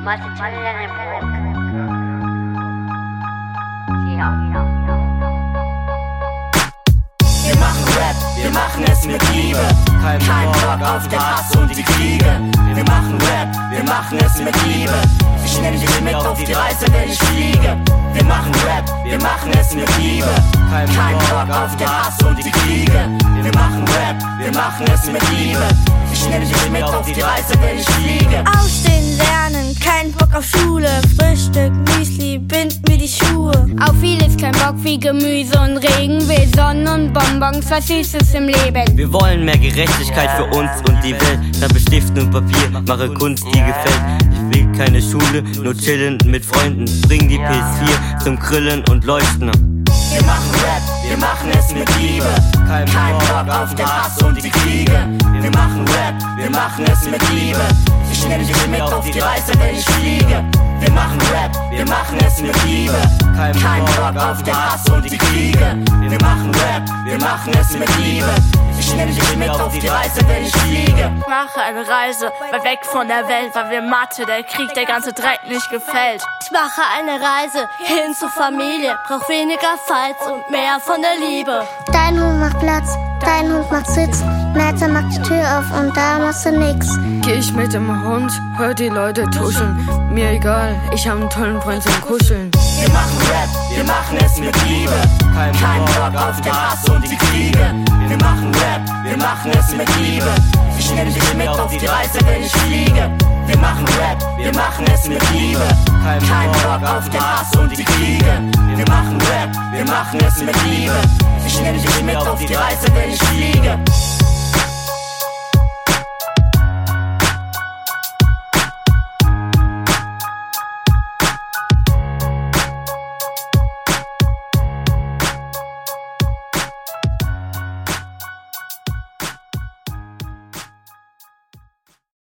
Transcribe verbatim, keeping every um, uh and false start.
Wir machen Rap, wir machen es mit Liebe. Kein Bock auf den Hass und die Kriege. Wir machen Rap, wir machen es mit Liebe. Ich nehme dich mit auf die Reise, wenn ich fliege. Wir machen Rap, wir machen es mit Liebe. Kein Bock auf den Hass und die Kriege. Wir machen Rap, wir machen es mit Liebe. Ich nehme dich mit auf die Reise, wenn ich fliege. Aufstehen, lernen, kein Bock auf Schule. Frühstück, Müsli, bind mir die Schuhe. Auf vieles kein Bock wie Gemüse und Regen. Will Sonnen und Bonbons, was Süßes im Leben. Wir wollen mehr Gerechtigkeit für uns und die Welt. Statt Stift und Papier, mache Kunst, die gefällt. Ich will keine Schule, nur chillen mit Freunden. Bring die P S vier zum Grillen und Leuchten. Wir machen Rap, wir machen es mit Liebe. Kein Bock auf den Hass und die Kriege. Wir machen Rap, wir machen es mit Liebe. Ich nehme dich mit auf die Reise, wenn ich fliege. Wir machen Rap, wir machen es mit Liebe. Kein Bock auf den Hass und die Kriege. Wir machen Rap, wir machen es mit Liebe. Ich nehme dich mit auf die Reise, wenn ich fliege. Ich mache eine Reise, weit weg von der Welt, weil mir Mathe, der Krieg, der ganze Dreck nicht gefällt. Ich mache eine Reise hin zur Familie. Brauch weniger Fights und mehr von der Liebe. Dein Hund macht Platz, dein Hund macht Sitz. Märzer macht die Tür auf und da machst du nix. Geh ich mit dem Hund, hör die Leute tuscheln. Mir egal, ich hab einen tollen Freund zum Kuscheln. Wir machen Rap, wir machen es mit Liebe. Kein Bock auf den Hass und die Kriege. Wir machen Rap, wir machen es mit Liebe. Ich nehme dich mit auf die Reise, wenn ich fliege. Wir machen Rap, wir machen es mit Liebe. Kein Bock auf den Hass und die Kriege. Wir machen Rap, wir machen es mit Liebe. Ich nehme dich mit auf die Reise, wenn ich fliege.